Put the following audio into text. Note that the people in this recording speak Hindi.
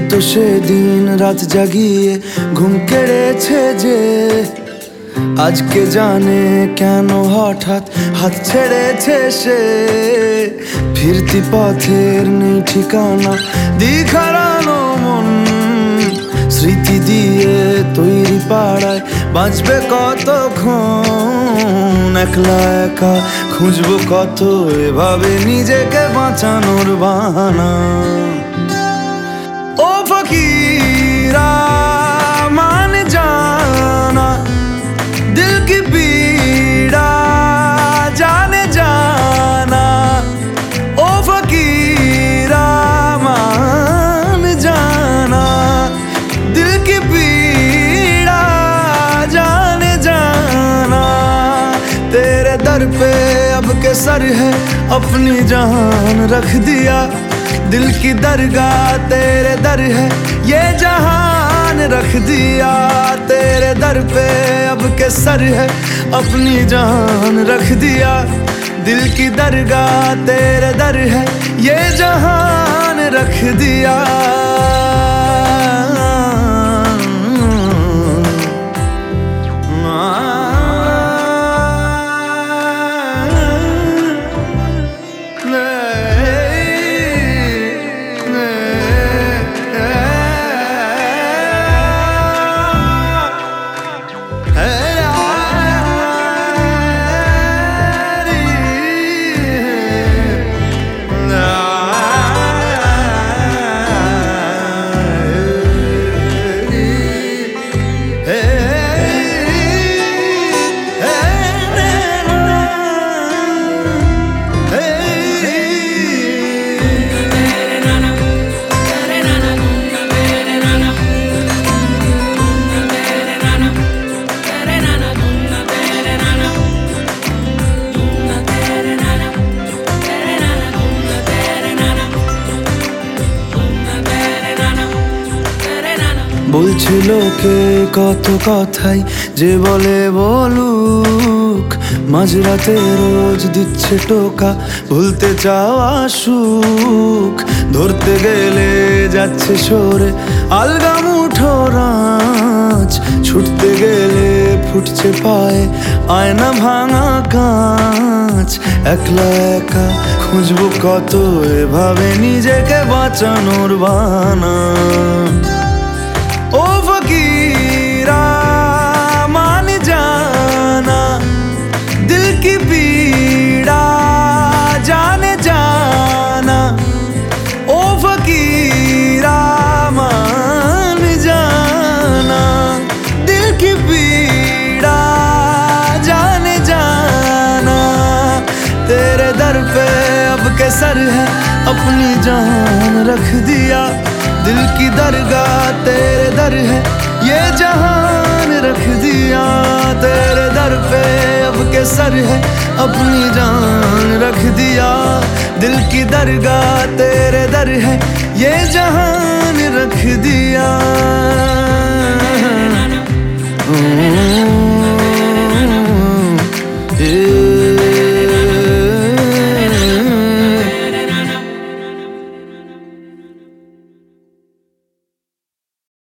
হয়তো সেদিন রাত জাগিয়ে ঘুম কেড়েছে যে, আজকে জানে কেন হঠাৎ হাত ছেড়েছে সে। ফিরতি পথের নেই ঠিকানা, দিক হারানো মন স্মৃতি দিয়ে তৈরি পাড়ায় বাঁচবে কতক্ষণ। একলা একা খুঁজবো কত এভাবে নিজেকে বাঁচানোর বাহানা। ও ফকিরা মান জানা, दिल की पीड़ा जाने जाना। ओ फकीरा मान जाना, दिल की पीड़ा जाने जाना। तेरे दर पे अब के सर है, अपनी जान रख दिया। दिल की दरगाह तेरे दर है, ये जहान रख दिया। तेरे दर पे अब के सर है, अपनी जान रख दिया। दिल की दरगाह तेरे दर है, ये जहान रख दिया। বলছিল কে কত কথাই যে বলে বলুক, মাঝরাতে রোজ দিচ্ছে টোকা ভুলতে চাওয়া সুখ। ধরতে গেলে যাচ্ছে সরে আলগা মুঠো রাঁচ, ছুটতে গেলে ফুটছে পায়ে আয়না ভাঙা কাঁচ। একলা একা খুঁজবো কত এভাবে নিজেকে বাঁচানোর বাহানা। ओ फकीरा मान जाना, दिल की पीड़ा जाने जाना। ओ फकीरा मान जाना, दिल की पीड़ा जाने जाना। तेरे दर पे अब के सर है, अपनी जान रख दिया। दिल की दरगाह तेरे दर है, ये जहान रख दिया। तेरे दर पे अब के सर है, अपनी जान रख दिया। दिल की दरगाह तेरे दर है, ये जहान रख दिया।